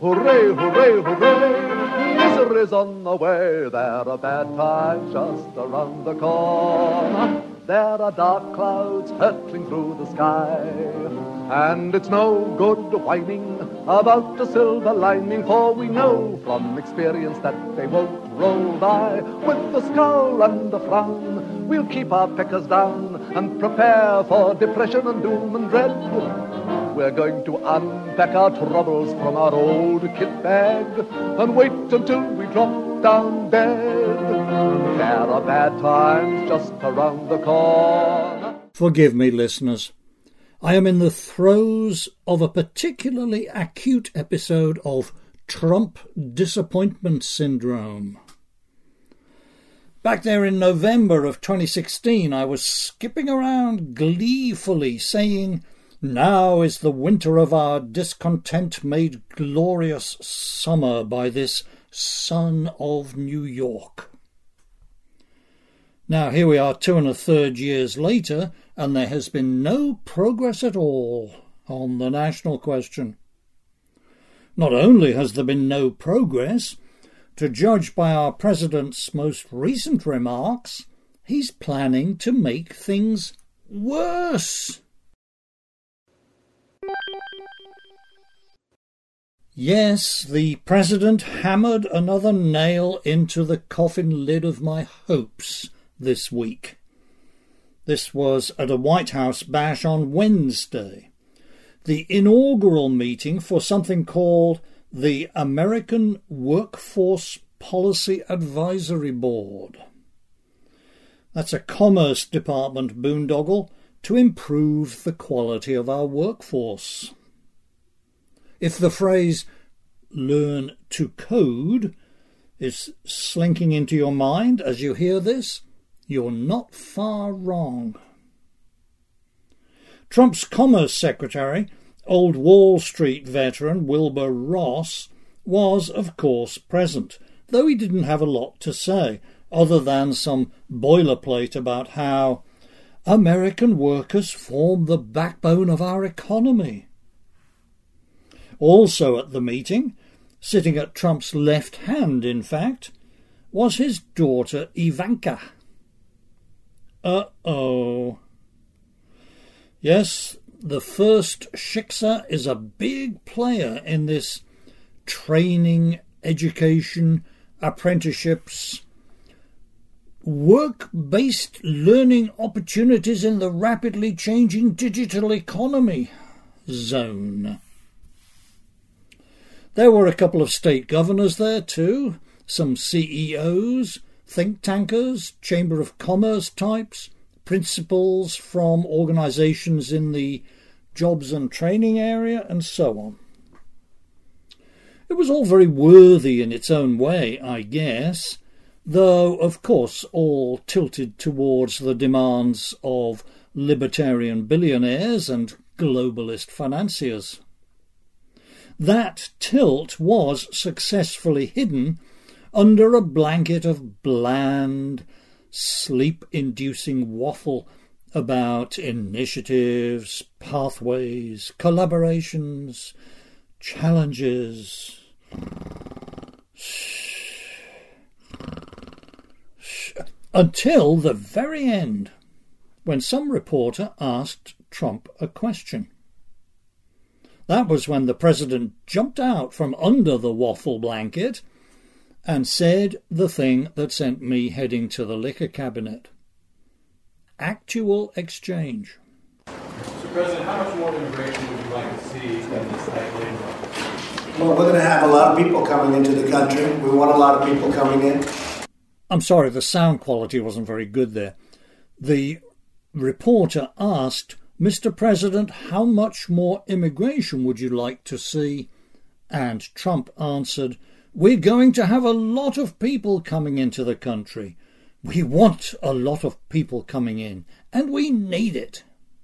Hooray, hooray, hooray, misery's on the way. There are bad times just around the corner. There are dark clouds hurtling through the sky. And it's no good whining about a silver lining, for we know from experience that they won't roll by. With a scowl and a frown, we'll keep our pickers down and prepare for depression and doom and dread. We're going to unpack our troubles from our old kit bag and wait until we drop down dead. There are bad times just around the corner. Forgive me, listeners. I am in the throes of a particularly acute episode of Trump disappointment syndrome. Back there in November of 2016, I was skipping around gleefully saying, "Now is the winter of our discontent made glorious summer by this son of New York." Now here we are 2 1/3 years later, and there has been no progress at all on the national question. Not only has there been no progress, to judge by our president's most recent remarks, he's planning to make things worse. Yes, the president hammered another nail into the coffin lid of my hopes this week. This was at a White House bash on Wednesday, the inaugural meeting for something called the American Workforce Policy Advisory Board. That's a Commerce Department boondoggle to improve the quality of our workforce. If the phrase "learn to code" is slinking into your mind as you hear this, you're not far wrong. Trump's Commerce Secretary, old Wall Street veteran Wilbur Ross, was of course present, though he didn't have a lot to say, other than some boilerplate about how American workers form the backbone of our economy. Also at the meeting, sitting at Trump's left hand in fact, was his daughter Ivanka. Uh-oh. Yes, the first Shiksa is a big player in this training, education, apprenticeships, work-based learning opportunities in the rapidly changing digital economy zone. There were a couple of state governors there too, some CEOs, think tankers, Chamber of Commerce types, principals from organisations in the jobs and training area, and so on. It was all very worthy in its own way, I guess, though, of course, all tilted towards the demands of libertarian billionaires and globalist financiers. That tilt was successfully hidden under a blanket of bland, sleep-inducing waffle about initiatives, pathways, collaborations, challenges. Until the very end, when some reporter asked Trump a question. That was when the president jumped out from under the waffle blanket and said the thing that sent me heading to the liquor cabinet. Actual exchange. Mr. President, how much more immigration would you like to see in this tight labor market? Well, we're going to have a lot of people coming into the country. We want a lot of people coming in. I'm sorry, the sound quality wasn't very good there. The reporter asked, "Mr. President, how much more immigration would you like to see?" And Trump answered, "We're going to have a lot of people coming into the country. We want a lot of people coming in, and we need it."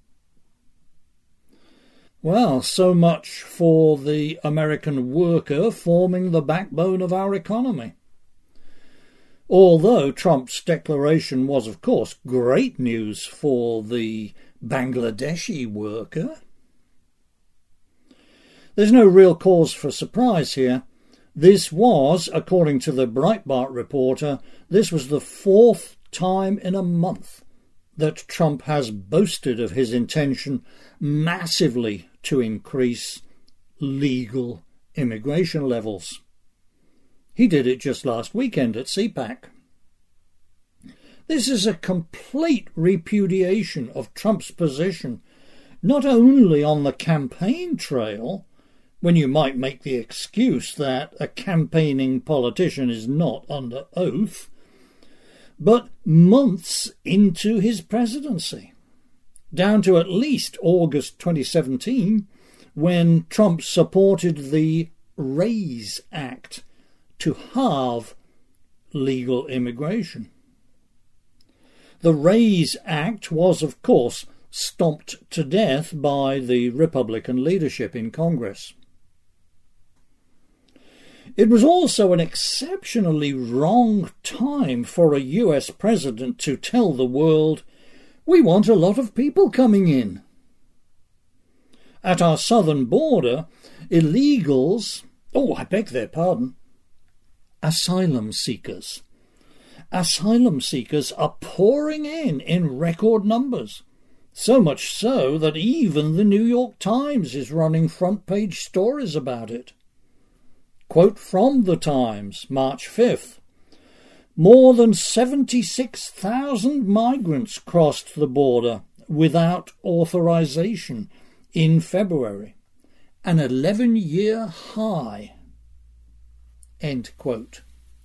Well, so much for the American worker forming the backbone of our economy. Although Trump's declaration was, of course, great news for the Bangladeshi worker. There's no real cause for surprise here. This was, according to the Breitbart reporter, this was the fourth time in a month that Trump has boasted of his intention massively to increase legal immigration levels. He did it just last weekend at CPAC. This is a complete repudiation of Trump's position, not only on the campaign trail, when you might make the excuse that a campaigning politician is not under oath, but months into his presidency, down to at least August 2017, when Trump supported the RAISE Act to halve legal immigration. The RAISE Act was, of course, stomped to death by the Republican leadership in Congress. It was also an exceptionally wrong time for a US president to tell the world, "We want a lot of people coming in." At our southern border, illegals, I beg their pardon, asylum seekers. Asylum seekers are pouring in record numbers, so much so that even the New York Times is running front-page stories about it. Quote from the Times, March 5th. More than 76,000 migrants crossed the border without authorization in February, an 11-year high. End quote.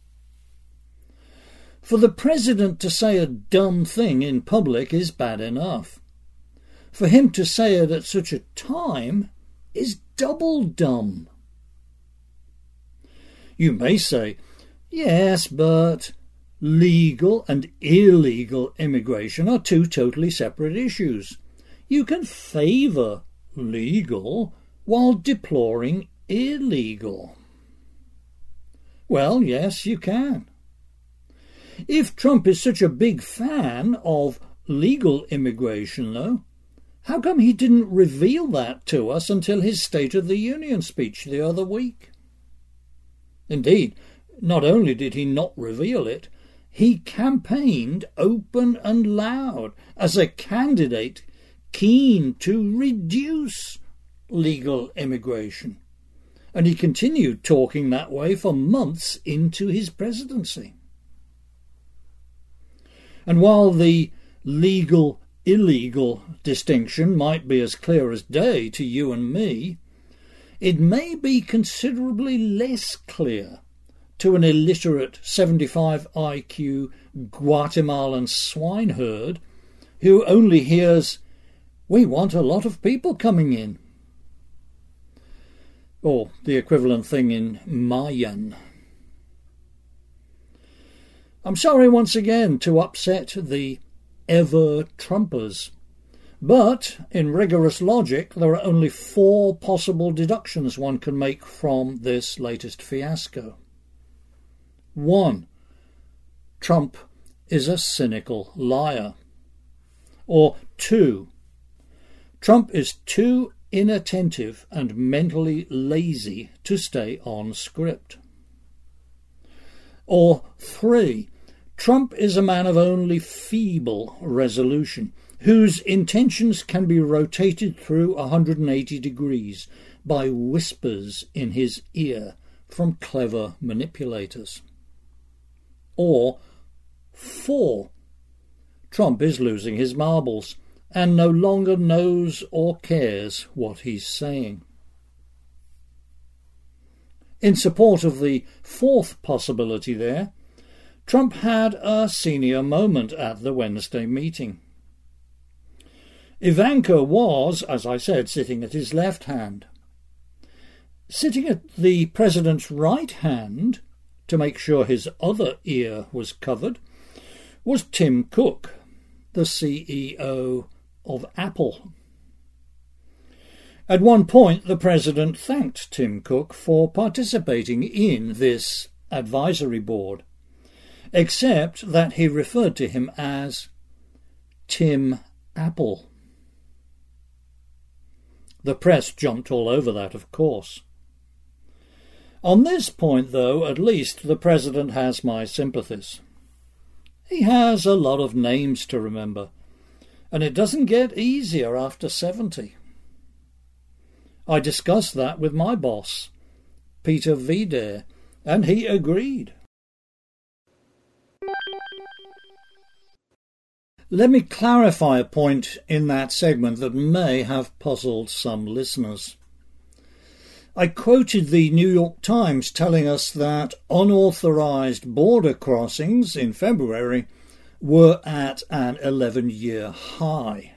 For the president to say a dumb thing in public is bad enough. For him to say it at such a time is double dumb. You may say, yes, but legal and illegal immigration are two totally separate issues. You can favour legal while deploring illegal. Well, yes, you can. If Trump is such a big fan of legal immigration, though, how come he didn't reveal that to us until his State of the Union speech the other week? Indeed, not only did he not reveal it, he campaigned open and loud as a candidate keen to reduce legal immigration. And he continued talking that way for months into his presidency. And while the legal-illegal distinction might be as clear as day to you and me, it may be considerably less clear to an illiterate 75 IQ Guatemalan swineherd who only hears, "We want a lot of people coming in," or the equivalent thing in Mayan. I'm sorry once again to upset the ever-Trumpers, but in rigorous logic there are only 4 possible deductions one can make from this latest fiasco. 1. Trump is a cynical liar. Or 2. Trump is too inattentive and mentally lazy to stay on script. Or 3. Trump is a man of only feeble resolution, whose intentions can be rotated through 180 degrees by whispers in his ear from clever manipulators. Or 4. Trump is losing his marbles and no longer knows or cares what he's saying. In support of the 4th possibility there, Trump had a senior moment at the Wednesday meeting. Ivanka was, as I said, sitting at his left hand. Sitting at the president's right hand, to make sure his other ear was covered, was Tim Cook, the CEO of Apple. At one point, the president thanked Tim Cook for participating in this advisory board, except that he referred to him as Tim Apple. The press jumped all over that, of course. On this point, though, at least the President has my sympathies. He has a lot of names to remember, and it doesn't get easier after 70. I discussed that with my boss, Peter Vidar, and he agreed. Let me clarify a point in that segment that may have puzzled some listeners. I quoted the New York Times telling us that unauthorized border crossings in February were at an 11-year high.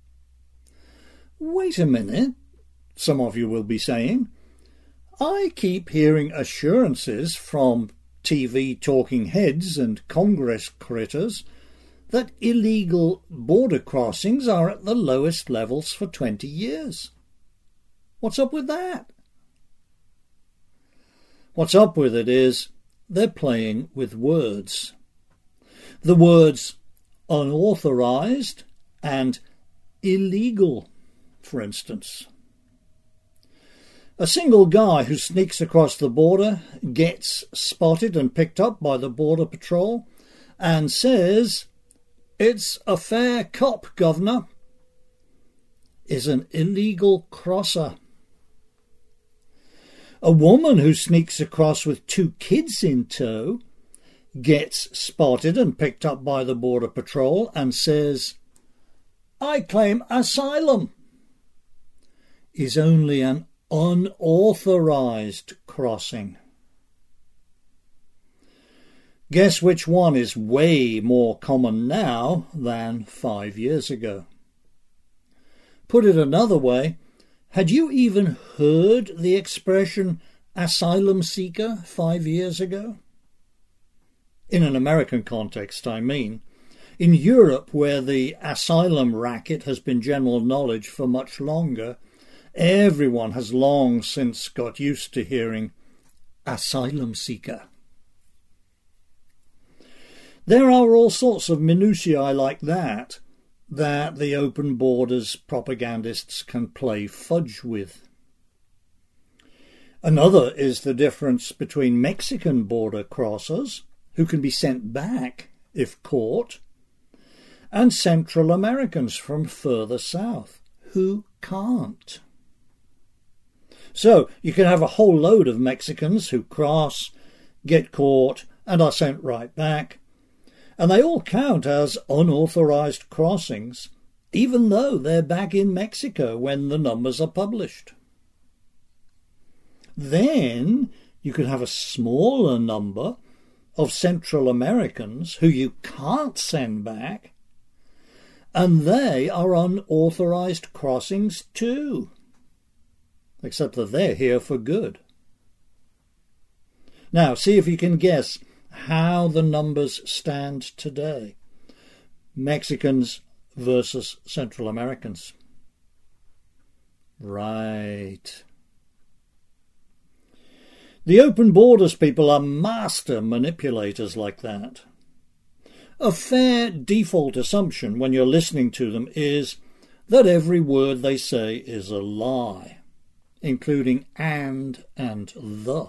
Wait a minute, some of you will be saying. I keep hearing assurances from TV talking heads and Congress critters that illegal border crossings are at the lowest levels for 20 years. What's up with that? What's up with it is they're playing with words. The words unauthorized and illegal, for instance. A single guy who sneaks across the border, gets spotted and picked up by the Border Patrol, and says, "It's a fair cop, Governor," is an illegal crosser. A woman who sneaks across with 2 kids in tow, gets spotted and picked up by the Border Patrol and says, "I claim asylum," is only an unauthorized crossing. Guess which one is way more common now than 5 years ago? Put it another way, had you even heard the expression asylum seeker 5 years ago? In an American context, I mean. In Europe, where the asylum racket has been general knowledge for much longer, everyone has long since got used to hearing asylum seeker. There are all sorts of minutiae like that the open borders propagandists can play fudge with. Another is the difference between Mexican border crossers, who can be sent back if caught, and Central Americans from further south, who can't. So you can have a whole load of Mexicans who cross, get caught, and are sent right back, and they all count as unauthorized crossings, even though they're back in Mexico when the numbers are published. Then you could have a smaller number of Central Americans who you can't send back, and they are unauthorized crossings too, except that they're here for good. Now, see if you can guess how the numbers stand today. Mexicans versus Central Americans. Right. The open borders people are master manipulators like that. A fair default assumption when you're listening to them is that every word they say is a lie, including and the.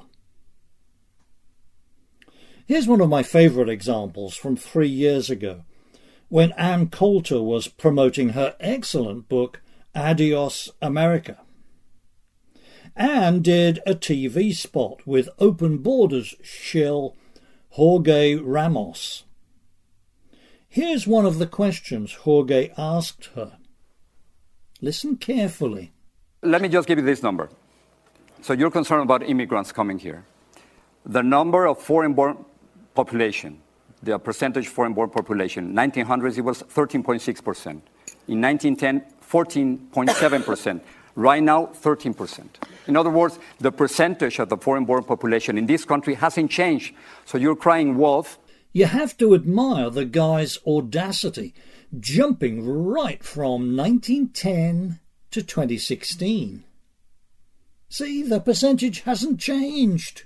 Here's one of my favourite examples from 3 years ago, when Ann Coulter was promoting her excellent book, Adios America. Ann did a TV spot with Open Borders shill Jorge Ramos. Here's one of the questions Jorge asked her. Listen carefully. Let me just give you this number. So you're concerned about immigrants coming here. The number of foreign-born population, the percentage foreign-born population, 1900s it was 13.6%. In 1910, 14.7%. Right now, 13%. In other words, the percentage of the foreign-born population in this country hasn't changed. So you're crying wolf. You have to admire the guy's audacity, jumping right from 1910 to 2016. See, the percentage hasn't changed.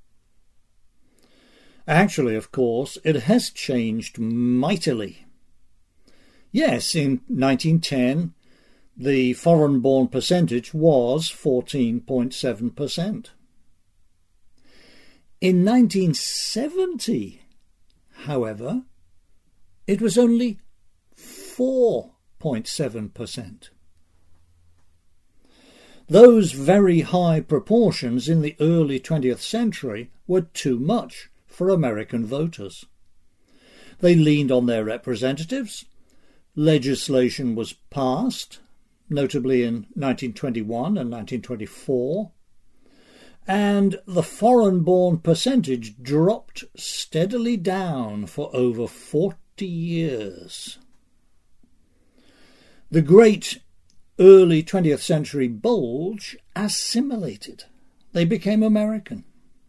Actually, of course, it has changed mightily. Yes, in 1910, The foreign-born percentage was 14.7%. In 1970, however, it was only 4.7%. Those very high proportions in the early 20th century were too much for American voters. They leaned on their representatives. Legislation was passed, notably in 1921 and 1924, and the foreign-born percentage dropped steadily down for over 40 years. The great early 20th century bulge assimilated. They became American.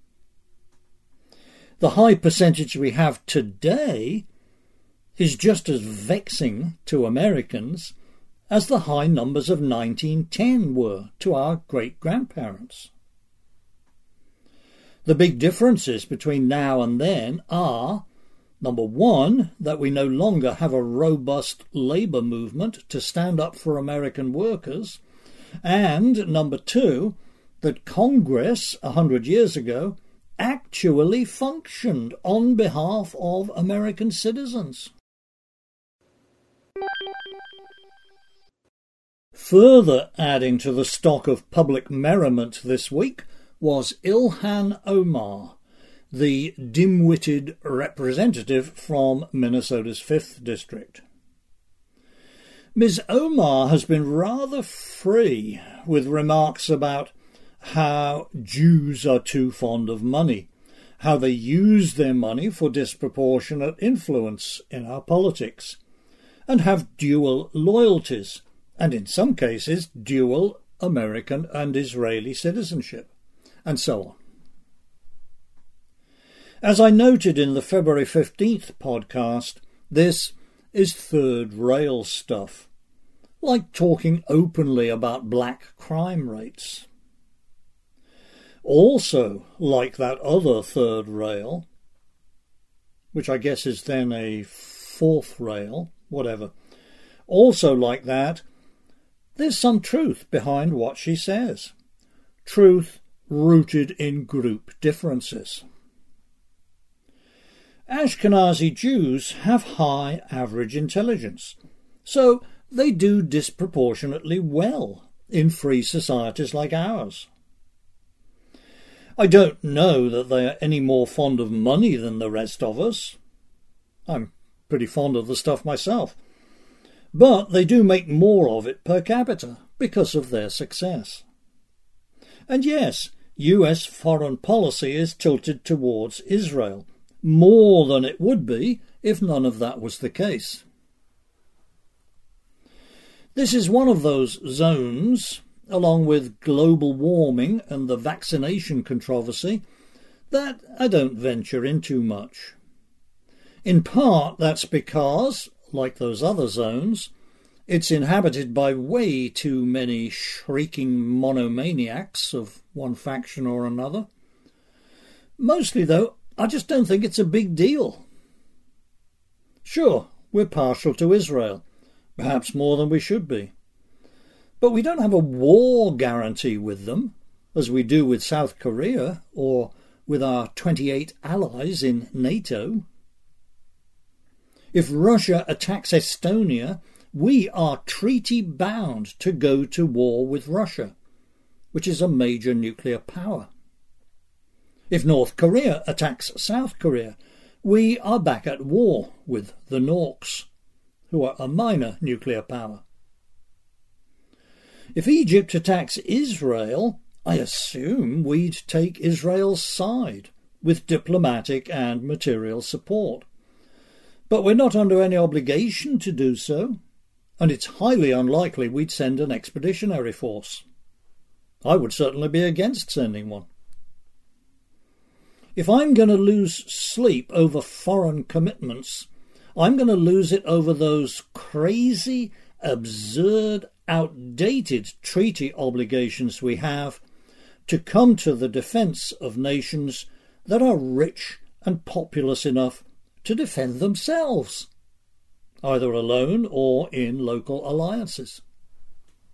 The high percentage we have today is just as vexing to Americans as the high numbers of 1910 were to our great-grandparents. The big differences between now and then are, number one, that we no longer have a robust labour movement to stand up for American workers, and number two, that Congress 100 years ago actually functioned on behalf of American citizens. Further adding to the stock of public merriment this week was Ilhan Omar, the dim-witted representative from Minnesota's 5th District. Ms. Omar has been rather free with remarks about how Jews are too fond of money, how they use their money for disproportionate influence in our politics, and have dual loyalties, and in some cases dual American and Israeli citizenship, and so on. As I noted in the February 15th podcast, this is third rail stuff, like talking openly about black crime rates. Also, like that other third rail, which I guess is then a fourth rail, whatever, also like that, there's some truth behind what she says. Truth rooted in group differences. Ashkenazi Jews have high average intelligence, so they do disproportionately well in free societies like ours. I don't know that they are any more fond of money than the rest of us. I'm pretty fond of the stuff myself. But they do make more of it per capita because of their success. And yes, US foreign policy is tilted towards Israel, more than it would be if none of that was the case. This is one of those zones, along with global warming and the vaccination controversy, that I don't venture into much. In part, that's because, like those other zones, it's inhabited by way too many shrieking monomaniacs of one faction or another. Mostly, though, I just don't think it's a big deal. Sure, we're partial to Israel, perhaps more than we should be. But we don't have a war guarantee with them, as we do with South Korea or with our 28 allies in NATO. If Russia attacks Estonia, we are treaty-bound to go to war with Russia, which is a major nuclear power. If North Korea attacks South Korea, we are back at war with the Norks, who are a minor nuclear power. If Egypt attacks Israel, I assume we'd take Israel's side, with diplomatic and material support. But we're not under any obligation to do so, and it's highly unlikely we'd send an expeditionary force. I would certainly be against sending one. If I'm going to lose sleep over foreign commitments, I'm going to lose it over those crazy, absurd, outdated treaty obligations we have to come to the defence of nations that are rich and populous enough to defend themselves, either alone or in local alliances.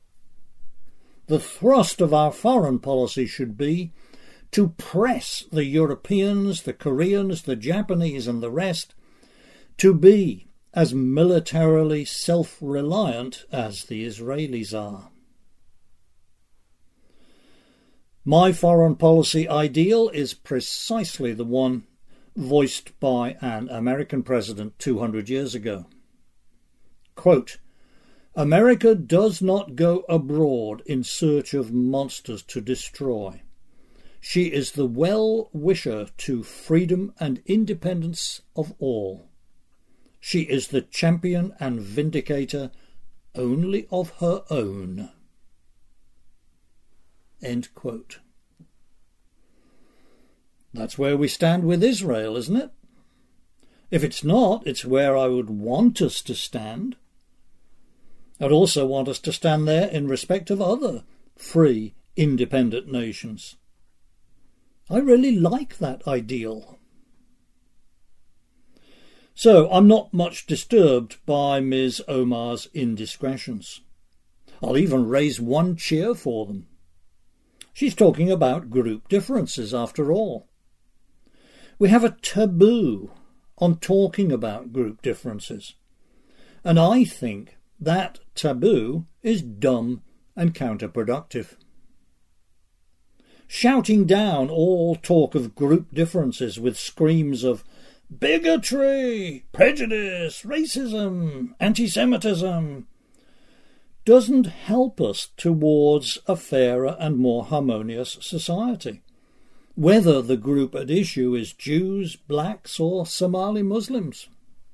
The thrust of our foreign policy should be to press the Europeans, the Koreans, the Japanese and the rest to be as militarily self-reliant as the Israelis are. My foreign policy ideal is precisely the one voiced by an American president 200 years ago. Quote, "America does not go abroad in search of monsters to destroy. She is the well-wisher to freedom and independence of all. She is the champion and vindicator only of her own." End quote. That's where we stand with Israel, isn't it? If it's not, it's where I would want us to stand. I'd also want us to stand there in respect of other free, independent nations. I really like that ideal. So I'm not much disturbed by Ms. Omar's indiscretions. I'll even raise one cheer for them. She's talking about group differences, after all. We have a taboo on talking about group differences, and I think that taboo is dumb and counterproductive. Shouting down all talk of group differences with screams of bigotry, prejudice, racism, anti-Semitism doesn't help us towards a fairer and more harmonious society, whether the group at issue is Jews, blacks or Somali Muslims.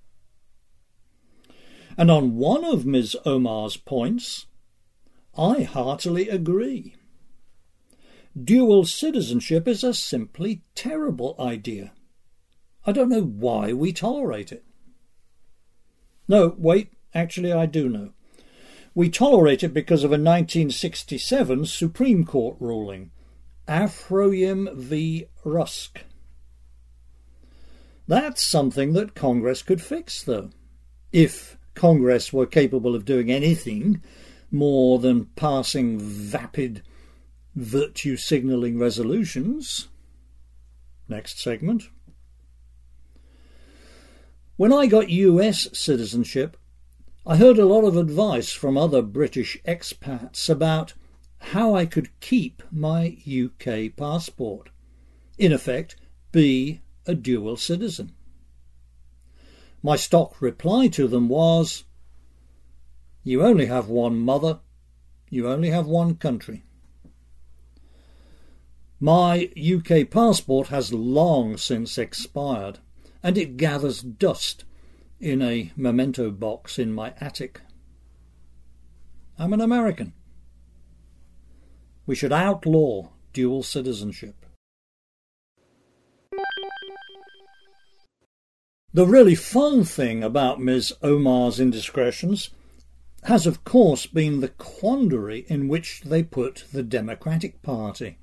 And on one of Ms. Omar's points, I heartily agree. Dual citizenship is a simply terrible idea. I don't know why we tolerate it. No, wait, actually I do know. We tolerate it because of a 1967 Supreme Court ruling, Afroyim v. Rusk. That's something that Congress could fix, though, if Congress were capable of doing anything more than passing vapid virtue-signalling resolutions. Next segment. When I got US citizenship, I heard a lot of advice from other British expats about how I could keep my UK passport. In effect, be a dual citizen. My stock reply to them was, "You only have one mother, you only have one country." My UK passport has long since expired, and it gathers dust in a memento box in my attic. I'm an American. We should outlaw dual citizenship. The really fun thing about Ms. Omar's indiscretions has of course been the quandary in which they put the Democratic Party.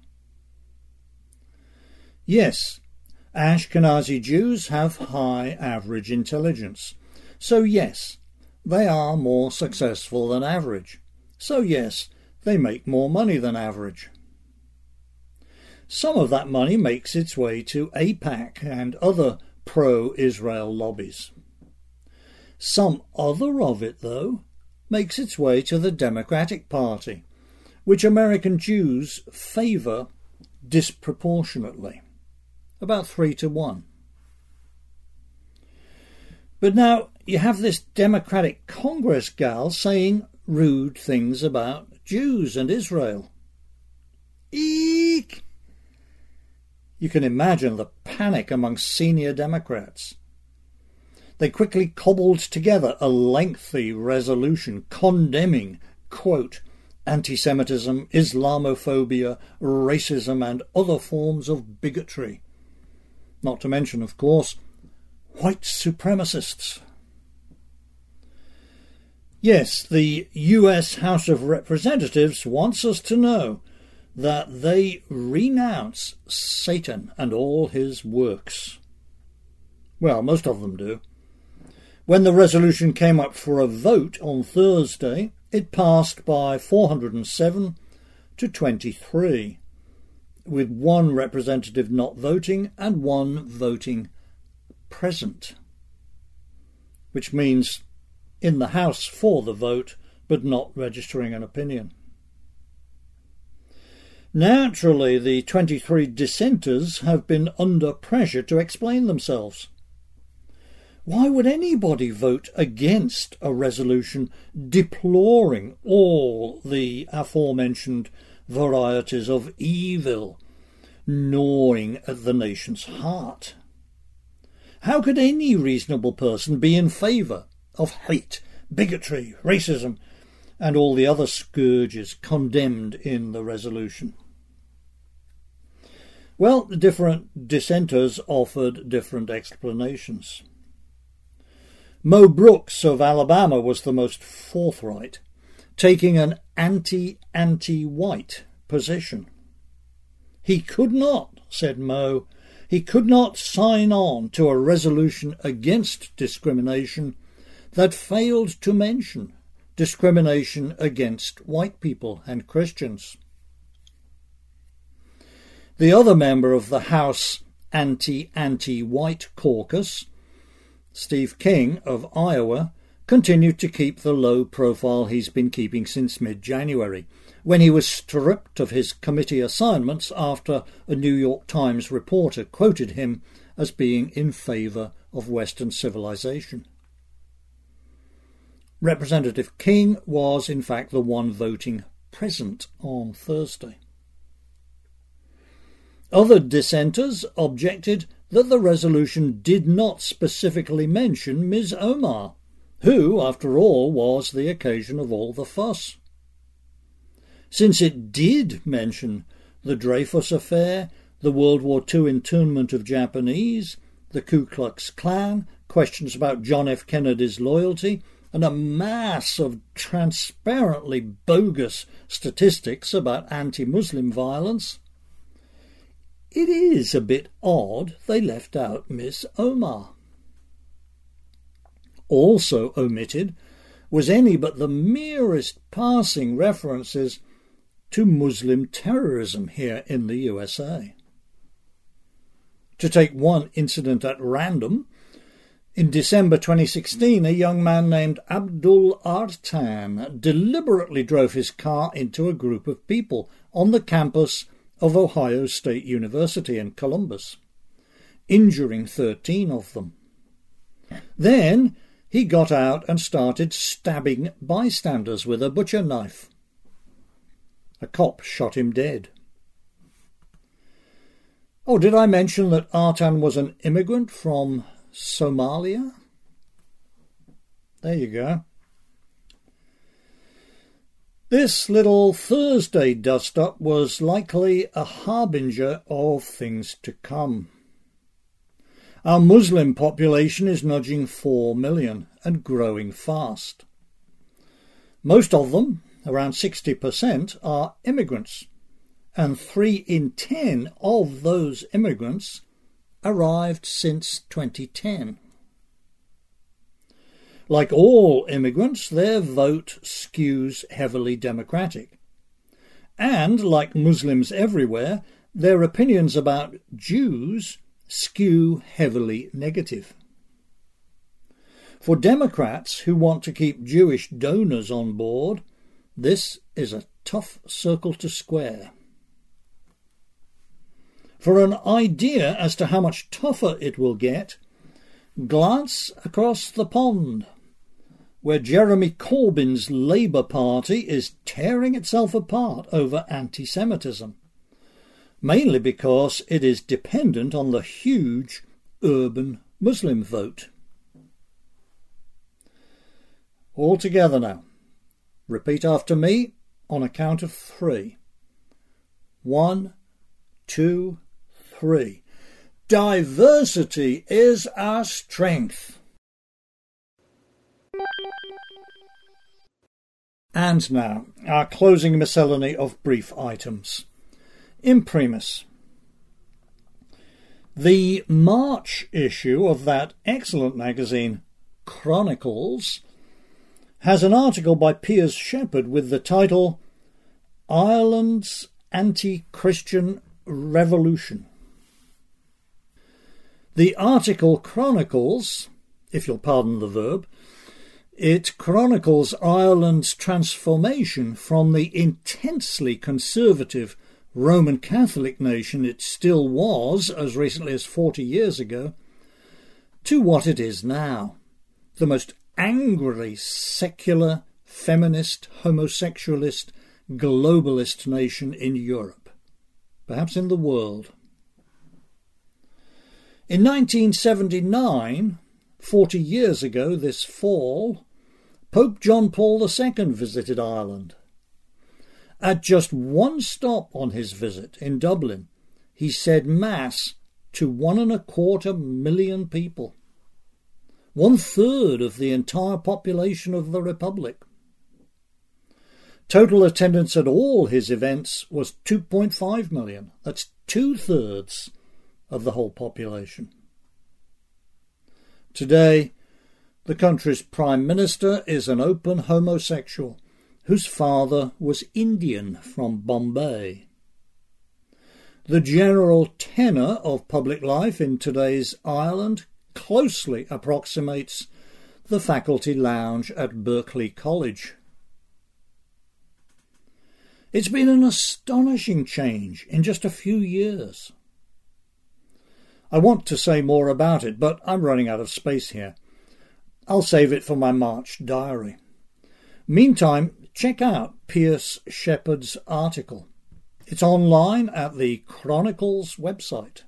Yes, Ashkenazi Jews have high average intelligence. So yes, they are more successful than average. So yes, they make more money than average. Some of that money makes its way to AIPAC and other pro-Israel lobbies. Some other of it, though, makes its way to the Democratic Party, which American Jews favour disproportionately, about 3-1. But now you have this Democratic Congress gal saying rude things about Jews and Israel. Eek! You can imagine the panic among senior Democrats. They quickly cobbled together a lengthy resolution condemning, quote, anti-Semitism, Islamophobia, racism and other forms of bigotry. Not to mention, of course, white supremacists. Yes, the US House of Representatives wants us to know that they renounce Satan and all his works. Well, most of them do. When the resolution came up for a vote on Thursday, it passed by 407 to 23, with one representative not voting and one voting present, which means in the House for the vote but not registering an opinion. Naturally, the 23 dissenters have been under pressure to explain themselves. Why would anybody vote against a resolution deploring all the aforementioned varieties of evil gnawing at the nation's heart? How could any reasonable person be in favour of hate, bigotry, racism, and all the other scourges condemned in the resolution? Well, the different dissenters offered different explanations. Mo Brooks of Alabama was the most forthright, taking an anti-white position. He could not, said Mo, he could not sign on to a resolution against discrimination that failed to mention discrimination against white people and Christians. The other member of the House anti-white caucus, Steve King of Iowa, continued to keep the low profile he's been keeping since mid-January, when he was stripped of his committee assignments after a New York Times reporter quoted him as being in favour of Western civilization. Representative King was, in fact, the one voting present on Thursday. Other dissenters objected that the resolution did not specifically mention Ms. Omar, who, after all, was the occasion of all the fuss. Since it did mention the Dreyfus Affair, the World War II internment of Japanese, the Ku Klux Klan, questions about John F. Kennedy's loyalty, and a mass of transparently bogus statistics about anti-Muslim violence, it is a bit odd they left out Miss Omar. Also omitted was any but the merest passing references to Muslim terrorism here in the USA. To take one incident at random, in December 2016, a young man named Abdul Artan deliberately drove his car into a group of people on the campus of Ohio State University in Columbus, injuring 13 of them. Then he got out and started stabbing bystanders with a butcher knife. A cop shot him dead. Oh, did I mention that Artan was an immigrant from Somalia? There you go. This little Thursday dust-up was likely a harbinger of things to come. Our Muslim population is nudging 4 million and growing fast. Most of them, around 60%, are immigrants, and 3 in 10 of those immigrants arrived since 2010. Like all immigrants, their vote skews heavily Democratic. And, like Muslims everywhere, their opinions about Jews skew heavily negative. For Democrats who want to keep Jewish donors on board, this is a tough circle to square. For an idea as to how much tougher it will get, glance across the pond, where Jeremy Corbyn's Labour Party is tearing itself apart over anti-Semitism, mainly because it is dependent on the huge urban Muslim vote. All together now. Repeat after me on a count of 3. 1, 2, 3. Diversity is our strength. And now, our closing miscellany of brief items. Imprimis. The March issue of that excellent magazine, Chronicles, has an article by Piers Shepherd with the title, Ireland's anti-Christian revolution. The article chronicles, if you'll pardon the verb, it chronicles Ireland's transformation from the intensely conservative Roman Catholic nation it still was as recently as 40 years ago, to what it is now, the most angrily secular, feminist, homosexualist, globalist nation in Europe, perhaps in the world. In 1979, 40 years ago this fall, Pope John Paul II visited Ireland. At just one stop on his visit in Dublin, he said Mass to 1.25 million people, 1/3 of the entire population of the Republic. Total attendance at all his events was 2.5 million. That's 2/3 of the whole population. Today, the country's Prime Minister is an open homosexual whose father was Indian from Bombay. The general tenor of public life in today's Ireland closely approximates the faculty lounge at Berkeley College. It's been an astonishing change in just a few years. I want to say more about it, but I'm running out of space here. I'll save it for my March diary. Meantime, check out Pierce Shepherd's article. It's online at the Chronicles website.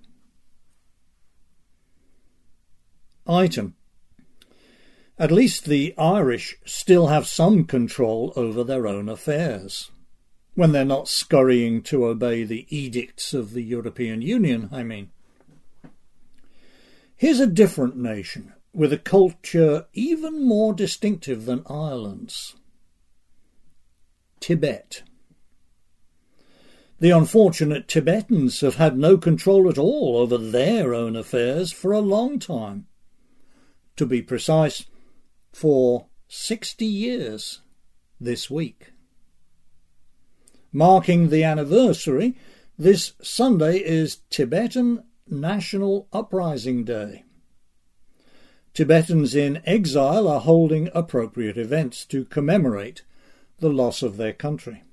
Item. At least the Irish still have some control over their own affairs. When they're not scurrying to obey the edicts of the European Union, I mean. Here's a different nation, with a culture even more distinctive than Ireland's. Tibet. The unfortunate Tibetans have had no control at all over their own affairs for a long time. To be precise, for 60 years this week. Marking the anniversary, this Sunday is Tibetan National Uprising Day. Tibetans in exile are holding appropriate events to commemorate the loss of their country.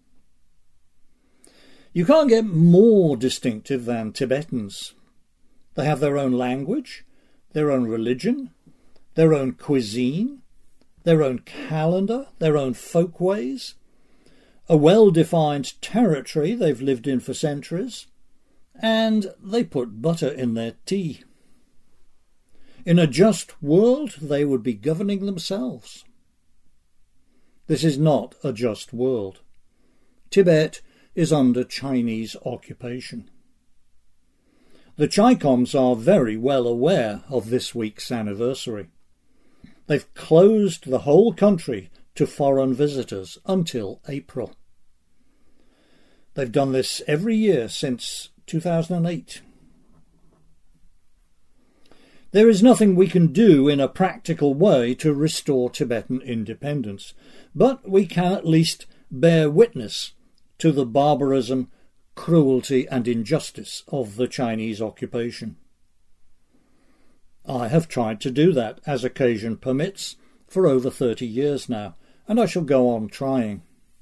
You can't get more distinctive than Tibetans. They have their own language, their own religion, their own cuisine, their own calendar, their own folkways, a well-defined territory they've lived in for centuries, and they put butter in their tea. In a just world, they would be governing themselves. This is not a just world. Tibet is under Chinese occupation. The Chicoms are very well aware of this week's anniversary. They've closed the whole country to foreign visitors until April. They've done this every year since 2008. There is nothing we can do in a practical way to restore Tibetan independence, but we can at least bear witness to the barbarism, cruelty and injustice of the Chinese occupation. I have tried to do that, as occasion permits, for over 30 years now, and I shall go on trying.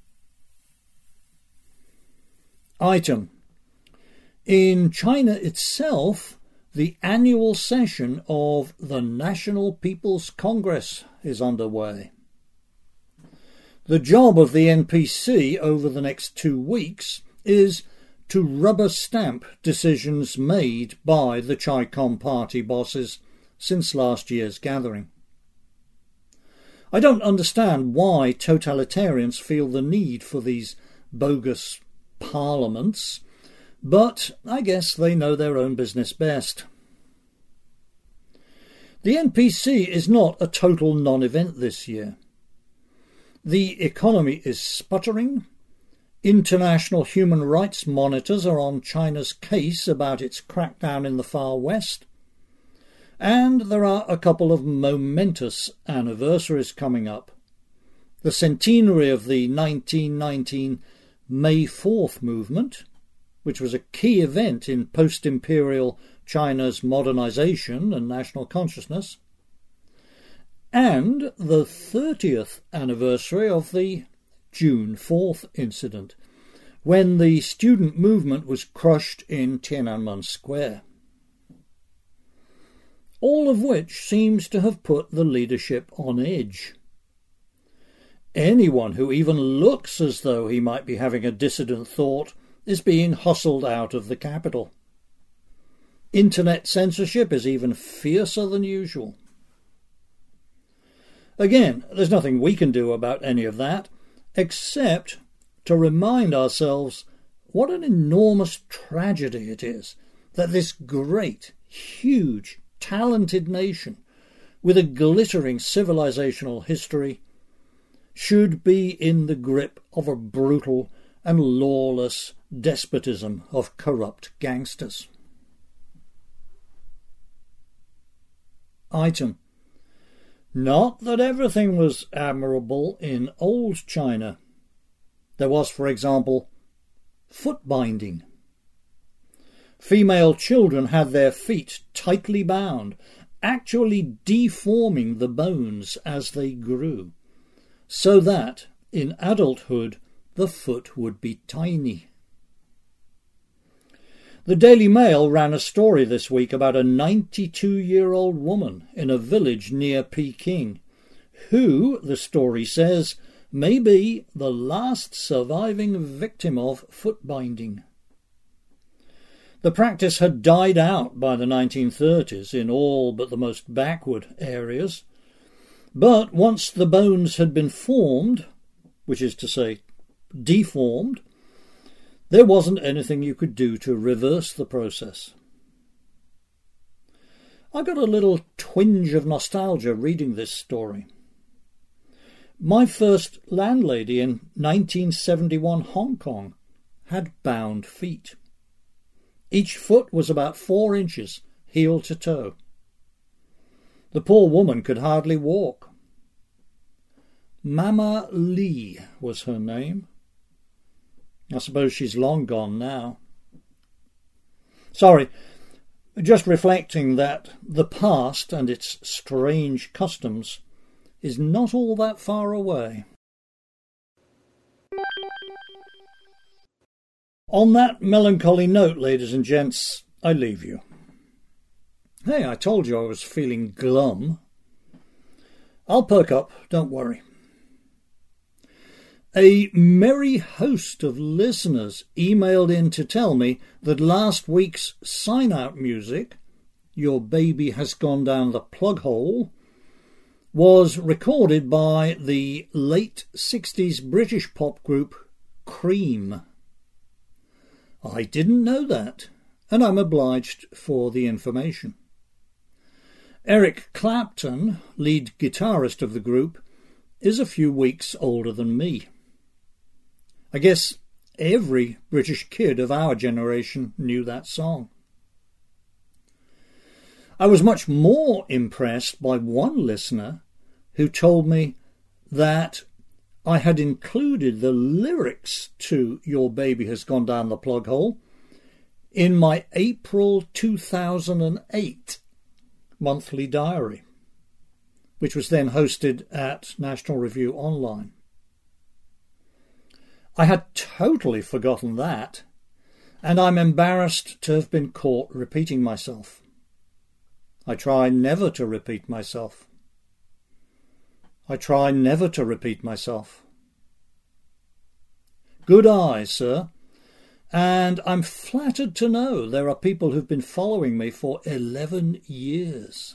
Item. In China itself, the annual session of the National People's Congress is underway. The job of the NPC over the next 2 weeks is to rubber stamp decisions made by the Chi-Com party bosses since last year's gathering. I don't understand why totalitarians feel the need for these bogus parliaments, but I guess they know their own business best. The NPC is not a total non-event this year. The economy is sputtering. International human rights monitors are on China's case about its crackdown in the Far West. And there are a couple of momentous anniversaries coming up. The centenary of the 1919 May 4th movement, which was a key event in post-imperial China's modernization and national consciousness, and the 30th anniversary of the June 4th incident, when the student movement was crushed in Tiananmen Square. All of which seems to have put the leadership on edge. Anyone who even looks as though he might be having a dissident thought is being hustled out of the capital. Internet censorship is even fiercer than usual. Again, there's nothing we can do about any of that, except to remind ourselves what an enormous tragedy it is that this great, huge, talented nation with a glittering civilizational history should be in the grip of a brutal and lawless despotism of corrupt gangsters. Item. Not that everything was admirable in old China. There was, for example, foot binding. Female children had their feet tightly bound, actually deforming the bones as they grew, so that, in adulthood, the foot would be tiny. The Daily Mail ran a story this week about a 92-year-old woman in a village near Peking, who, the story says, may be the last surviving victim of foot binding. The practice had died out by the 1930s in all but the most backward areas, but once the bones had been formed, which is to say deformed, there wasn't anything you could do to reverse the process. I got a little twinge of nostalgia reading this story. My first landlady in 1971 Hong Kong had bound feet. Each foot was about 4 inches, heel to toe. The poor woman could hardly walk. Mama Lee was her name. I suppose she's long gone now. Sorry, just reflecting that the past and its strange customs is not all that far away. On that melancholy note, ladies and gents, I leave you. Hey, I told you I was feeling glum. I'll perk up, don't worry. A merry host of listeners emailed in to tell me that last week's sign-out music, Your Baby Has Gone Down the Plug Hole, was recorded by the late 60s British pop group Cream. I didn't know that, and I'm obliged for the information. Eric Clapton, lead guitarist of the group, is a few weeks older than me. I guess every British kid of our generation knew that song. I was much more impressed by one listener who told me that I had included the lyrics to Your Baby Has Gone Down the Plug Hole in my April 2008 monthly diary, which was then hosted at National Review Online. I had totally forgotten that, and I'm embarrassed to have been caught repeating myself. I try never to repeat myself. Good eye, sir, and I'm flattered to know there are people who've been following me for 11 years.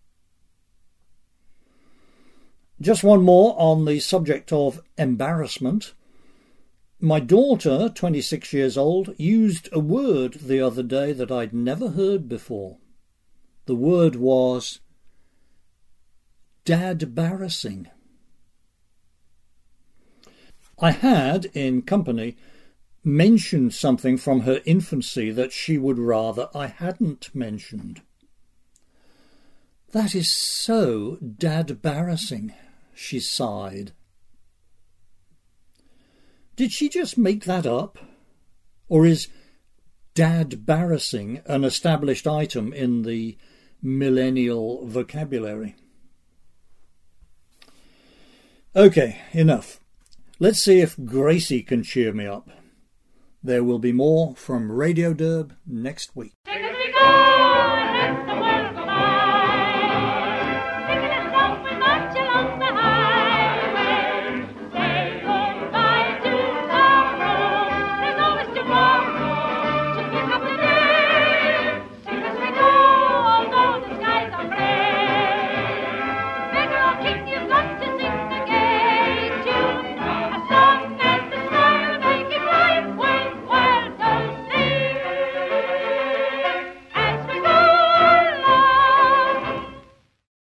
Just one more on the subject of embarrassment. My daughter, 26 years old, used a word the other day that I'd never heard before. The word was dad-barrassing. I had, in company, mentioned something from her infancy that she would rather I hadn't mentioned. That is so dad-barrassing, she sighed. Did she just make that up? Or is dad-barrassing an established item in the millennial vocabulary? Okay, enough. Let's see if Gracie can cheer me up. There will be more from Radio Derb next week.